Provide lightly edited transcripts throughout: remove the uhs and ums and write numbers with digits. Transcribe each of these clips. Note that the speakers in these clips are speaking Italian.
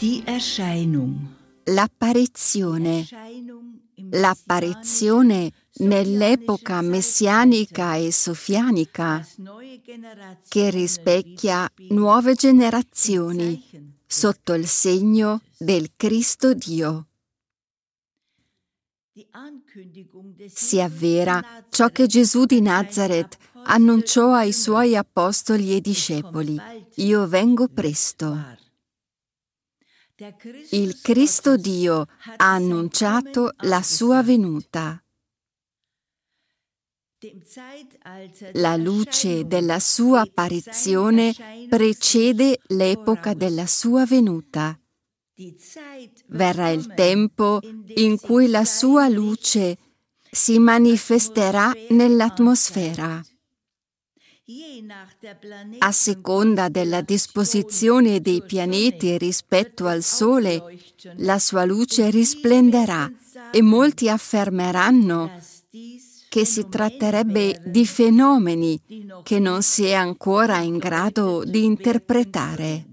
Die Erscheinung. L'apparizione. L'apparizione nell'epoca messianica e sofianica che rispecchia nuove generazioni sotto il segno del Cristo Dio. Si avvera ciò che Gesù di Nazaret annunciò ai suoi apostoli e discepoli: io vengo presto. Il Cristo Dio ha annunciato la sua venuta. La luce della sua apparizione precede l'epoca della sua venuta. Verrà il tempo in cui la sua luce si manifesterà nell'atmosfera. A seconda della disposizione dei pianeti rispetto al Sole, la sua luce risplenderà e molti affermeranno che si tratterebbe di fenomeni che non si è ancora in grado di interpretare.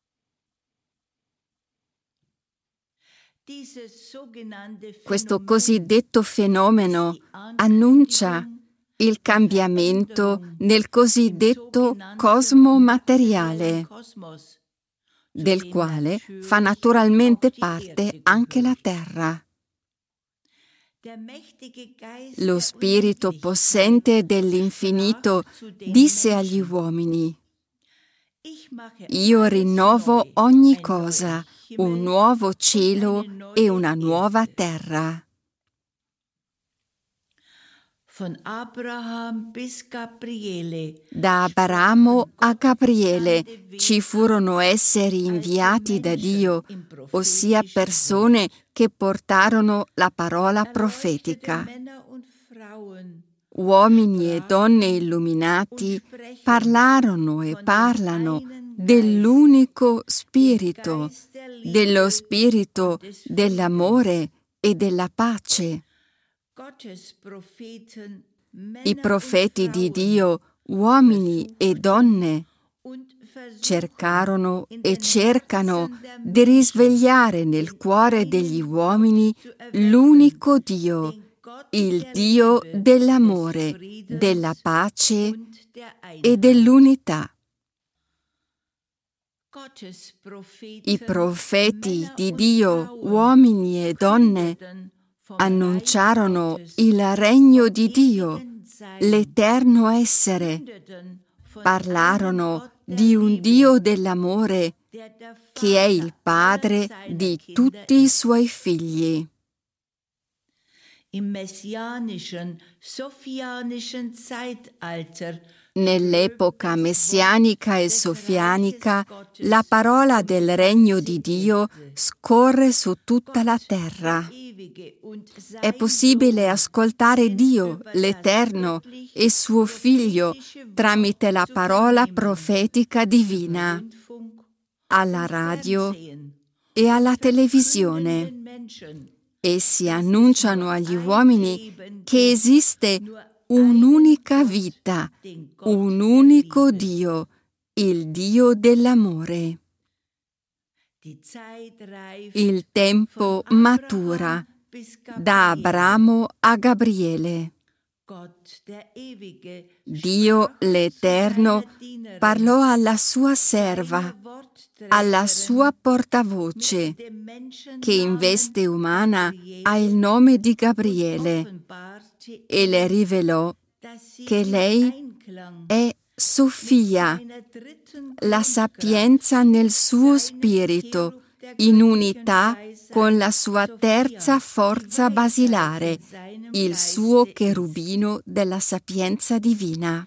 Questo cosiddetto fenomeno annuncia il cambiamento nel cosiddetto cosmo materiale, del quale fa naturalmente parte anche la Terra. Lo Spirito possente dell'infinito disse agli uomini: io rinnovo ogni cosa, un nuovo cielo e una nuova terra. Da Abramo a Gabriele ci furono esseri inviati da Dio, ossia persone che portarono la parola profetica. Uomini e donne illuminati parlarono e parlano dell'unico Spirito, dello Spirito dell'amore e della pace. I profeti di Dio, uomini e donne, cercarono e cercano di risvegliare nel cuore degli uomini l'unico Dio, il Dio dell'amore, della pace e dell'unità. I profeti di Dio, uomini e donne, annunciarono il regno di Dio, l'eterno essere. Parlarono di un Dio dell'amore che è il Padre di tutti i suoi figli. Nell'epoca messianica e sofianica, la parola del regno di Dio scorre su tutta la terra. È possibile ascoltare Dio, l'Eterno, e suo Figlio tramite la parola profetica divina, alla radio e alla televisione. Essi annunciano agli uomini che esiste un'unica vita, un unico Dio, il Dio dell'amore. Il tempo matura da Abramo a Gabriele. Dio l'Eterno parlò alla sua serva, alla sua portavoce, che in veste umana ha il nome di Gabriele, e le rivelò che lei è Sofia, la sapienza nel suo spirito, in unità con la sua terza forza basilare, il suo cherubino della sapienza divina.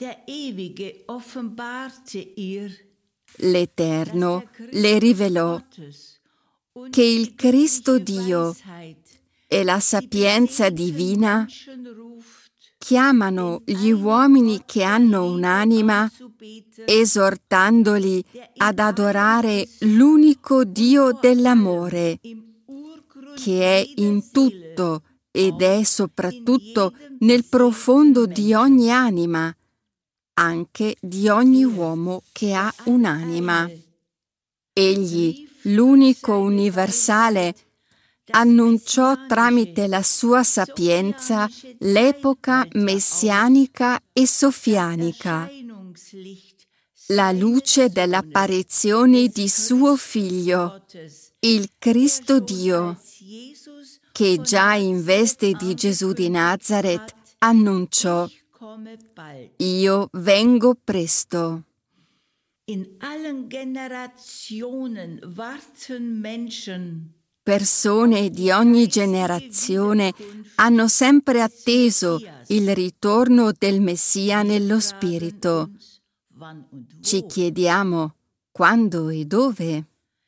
L'Eterno le rivelò che il Cristo Dio e la sapienza divina chiamano gli uomini che hanno un'anima, esortandoli ad adorare l'unico Dio dell'amore, che è in tutto ed è soprattutto nel profondo di ogni anima, anche di ogni uomo che ha un'anima. Egli l'unico universale, annunciò tramite la sua sapienza l'epoca messianica e sofianica, la luce dell'apparizione di suo Figlio, il Cristo Dio, che già in veste di Gesù di Nazaret annunciò: io vengo presto. In allen Generationen warten Menschen. Persone di ogni generazione hanno sempre atteso il ritorno del Messia nello Spirito. Ci chiediamo quando e dove.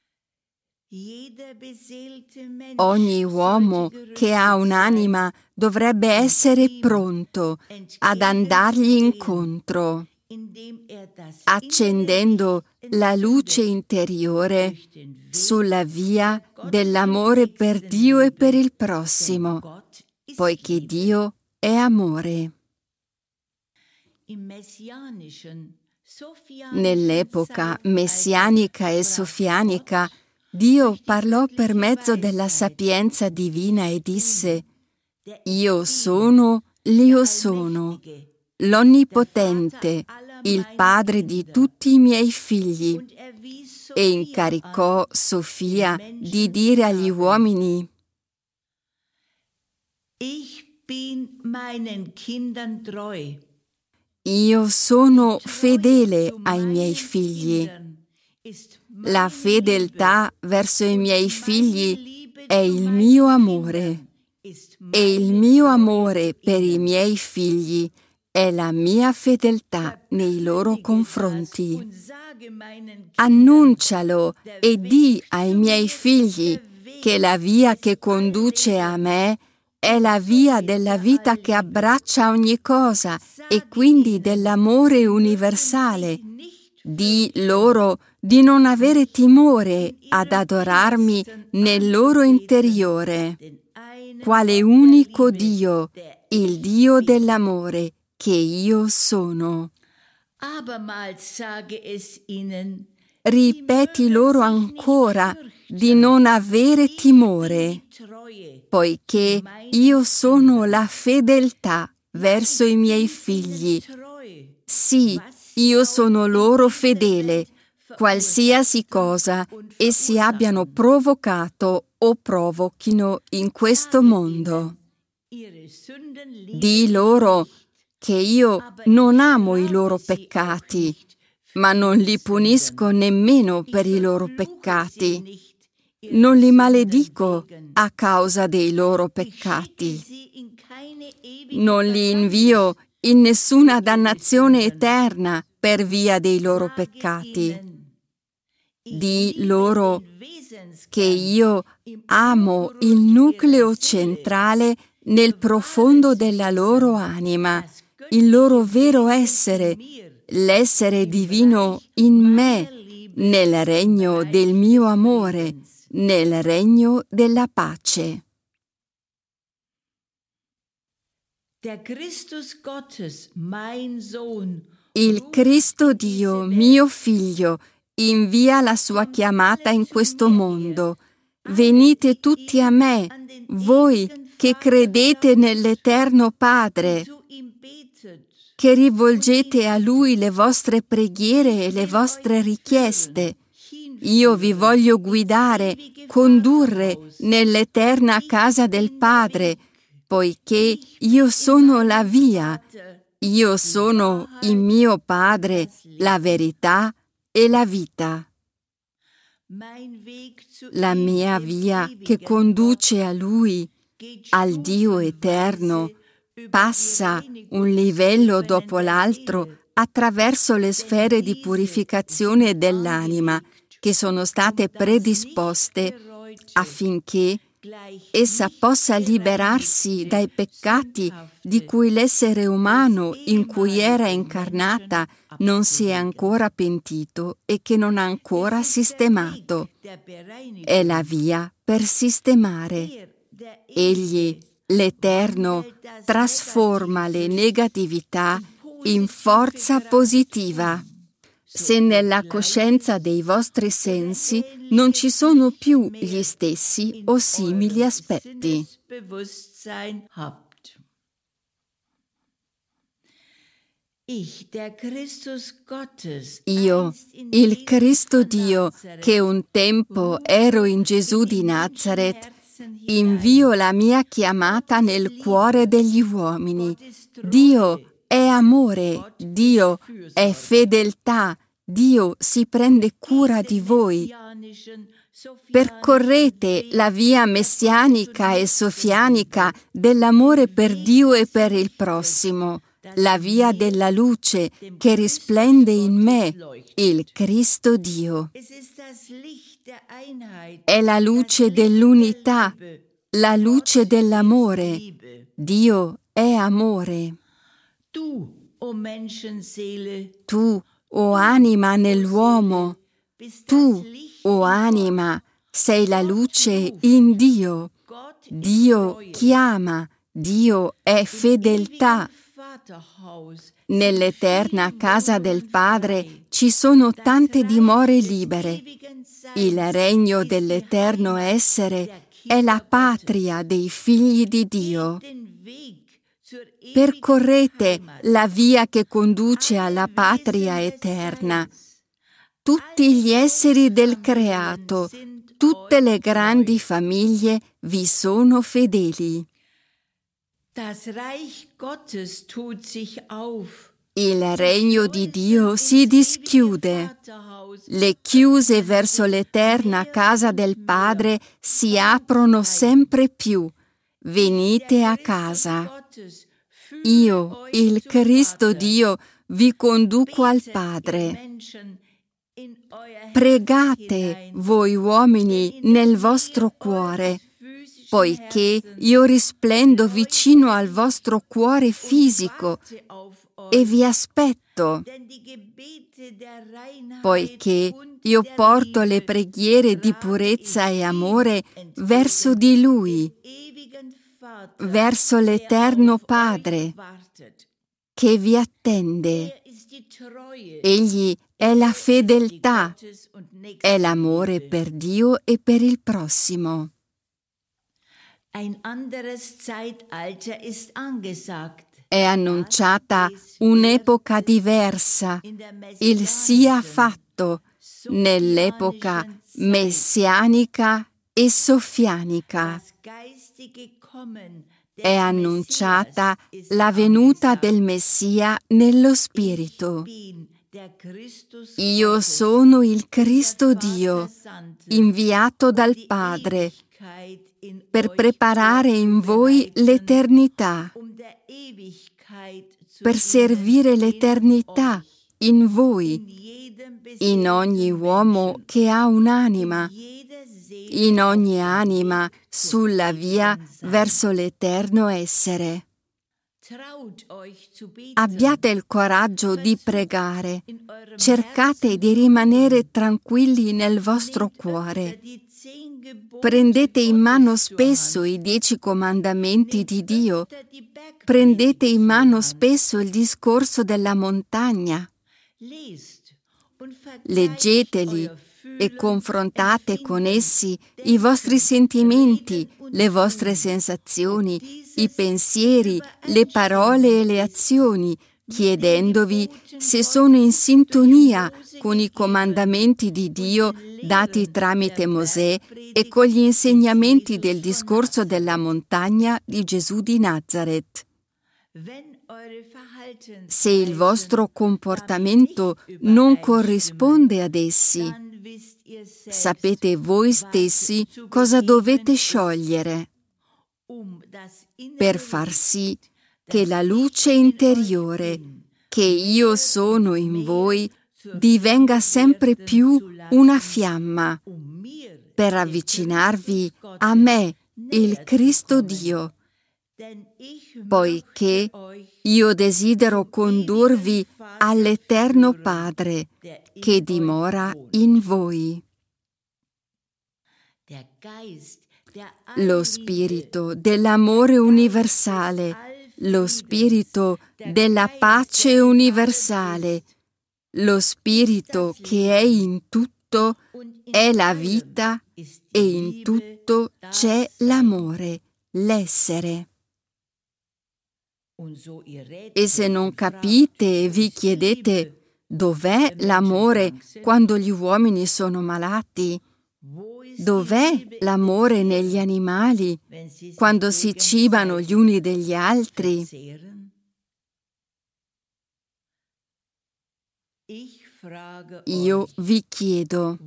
Ogni uomo che ha un'anima dovrebbe essere pronto ad andargli incontro, accendendo la luce interiore sulla via dell'amore per Dio e per il prossimo, poiché Dio è amore. Nell'epoca messianica e sofianica, Dio parlò per mezzo della sapienza divina e disse: io sono l'Io sono, l'Onnipotente, il Padre di tutti i miei figli, e incaricò Sofia di dire agli uomini: io sono fedele ai miei figli. La fedeltà verso i miei figli è il mio amore, e il mio amore per i miei figli è la mia fedeltà nei loro confronti. Annuncialo e di ai miei figli che la via che conduce a me è la via della vita che abbraccia ogni cosa e quindi dell'amore universale. Di loro di non avere timore ad adorarmi nel loro interiore, quale unico Dio, il Dio dell'amore, che io sono. Ripeti loro ancora di non avere timore, poiché io sono la fedeltà verso i miei figli. Sì, io sono loro fedele, qualsiasi cosa essi abbiano provocato o provochino in questo mondo. Di loro che io non amo i loro peccati, ma non li punisco nemmeno per i loro peccati. Non li maledico a causa dei loro peccati. Non li invio in nessuna dannazione eterna per via dei loro peccati. Di loro che io amo il nucleo centrale nel profondo della loro anima, il loro vero essere, l'essere divino in me, nel regno del mio amore, nel regno della pace. Il Cristo Dio, mio Figlio, invia la sua chiamata in questo mondo. Venite tutti a me, voi che credete nell'Eterno Padre, che rivolgete a Lui le vostre preghiere e le vostre richieste. Io vi voglio guidare, condurre nell'eterna casa del Padre, poiché io sono la via, io sono il mio Padre, la verità e la vita. La mia via che conduce a Lui, al Dio eterno, passa un livello dopo l'altro attraverso le sfere di purificazione dell'anima che sono state predisposte affinché essa possa liberarsi dai peccati di cui l'essere umano in cui era incarnata non si è ancora pentito e che non ha ancora sistemato. È la via per sistemare. Egli, l'Eterno, trasforma le negatività in forza positiva. se nella coscienza dei vostri sensi non ci sono più gli stessi o simili aspetti. Io, il Cristo Dio, che un tempo ero in Gesù di Nazaret, invio la mia chiamata nel cuore degli uomini. Dio è amore, Dio è fedeltà, Dio si prende cura di voi. Percorrete la via messianica e sofianica dell'amore per Dio e per il prossimo, la via della luce che risplende in me, il Cristo Dio. È la luce dell'unità, la luce dell'amore. Dio è amore. Tu, o anima nell'uomo, tu, o anima, sei la luce in Dio. Dio chiama, Dio è fedeltà. Nell'eterna casa del Padre ci sono tante dimore libere. Il regno dell'eterno essere è la patria dei figli di Dio. Percorrete la via che conduce alla patria eterna. Tutti gli esseri del creato, tutte le grandi famiglie vi sono fedeli. Il regno di Dio si dischiude. Le chiuse verso l'eterna casa del Padre si aprono sempre più. Venite a casa. Io, il Cristo Dio, vi conduco al Padre. Pregate, voi uomini, nel vostro cuore, poiché io risplendo vicino al vostro cuore fisico e vi aspetto, poiché io porto le preghiere di purezza e amore verso di Lui, verso l'Eterno Padre, che vi attende. Egli è la fedeltà, è l'amore per Dio e per il prossimo. È annunciata un'epoca diversa, il sia fatto, nell'epoca messianica e sofianica. È annunciata la venuta del Messia nello Spirito. Io sono il Cristo Dio, inviato dal Padre, per preparare in voi l'eternità, per servire l'eternità in voi, in ogni uomo che ha un'anima, in ogni anima sulla via verso l'eterno essere. Abbiate il coraggio di pregare, cercate di rimanere tranquilli nel vostro cuore. Prendete in mano spesso i 10 comandamenti di Dio, prendete in mano spesso il discorso della montagna. Leggeteli e confrontate con essi i vostri sentimenti, le vostre sensazioni, i pensieri, le parole e le azioni, chiedendovi se sono in sintonia con i comandamenti di Dio dati tramite Mosè e con gli insegnamenti del discorso della montagna di Gesù di Nazaret. Se il vostro comportamento non corrisponde ad essi, sapete voi stessi cosa dovete sciogliere per far sì che la luce interiore che io sono in voi divenga sempre più una fiamma per avvicinarvi a me, il Cristo Dio, poiché io desidero condurvi all'Eterno Padre che dimora in voi. Lo spirito dell'amore universale, lo spirito della pace universale, Lo Spirito che è in tutto è la vita e in tutto c'è l'amore, l'essere. E se non capite e vi chiedete dov'è l'amore quando gli uomini sono malati, dov'è l'amore negli animali quando si cibano gli uni degli altri? Io vi chiedo,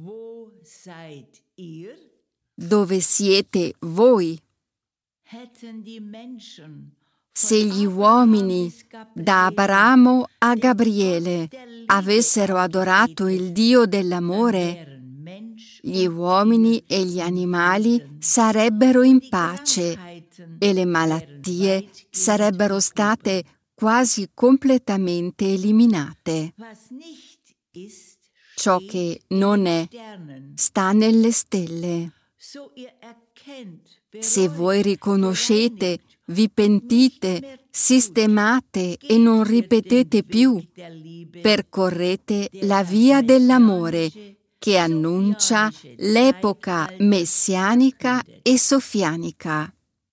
dove siete voi? Se gli uomini, da Abramo a Gabriele, avessero adorato il Dio dell'amore, gli uomini e gli animali sarebbero in pace e le malattie sarebbero state quasi completamente eliminate. Ciò che non è sta nelle stelle. Se voi riconoscete, vi pentite, sistemate e non ripetete più, percorrete la via dell'amore che annuncia l'epoca messianica e sofianica.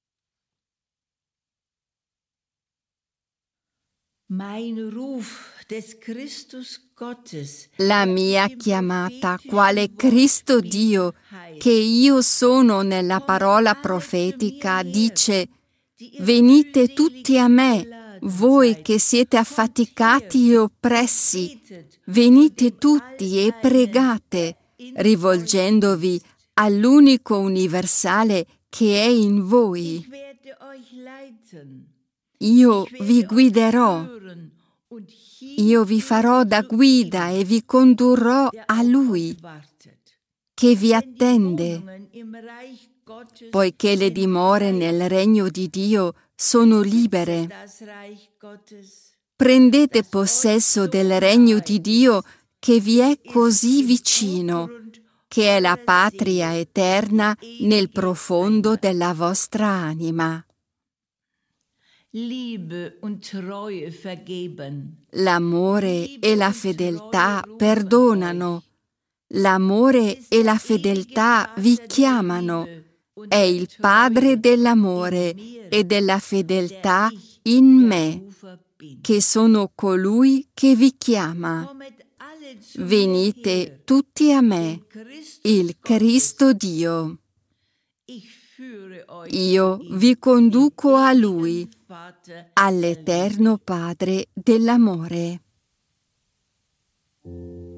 La mia chiamata quale Cristo Dio, che io sono nella parola profetica, dice: venite tutti a me, voi che siete affaticati e oppressi, venite tutti e pregate, rivolgendovi all'unico universale che è in voi. Io vi guiderò. Io vi farò da guida e vi condurrò a Lui, che vi attende, poiché le dimore nel regno di Dio sono libere. Prendete possesso del regno di Dio che vi è così vicino, che è la patria eterna nel profondo della vostra anima. L'amore e la fedeltà perdonano. L'amore e la fedeltà vi chiamano. È il Padre dell'amore e della fedeltà in me, che sono colui che vi chiama. Venite tutti a me, il Cristo Dio. Io vi conduco a Lui, all'Eterno Padre dell'amore.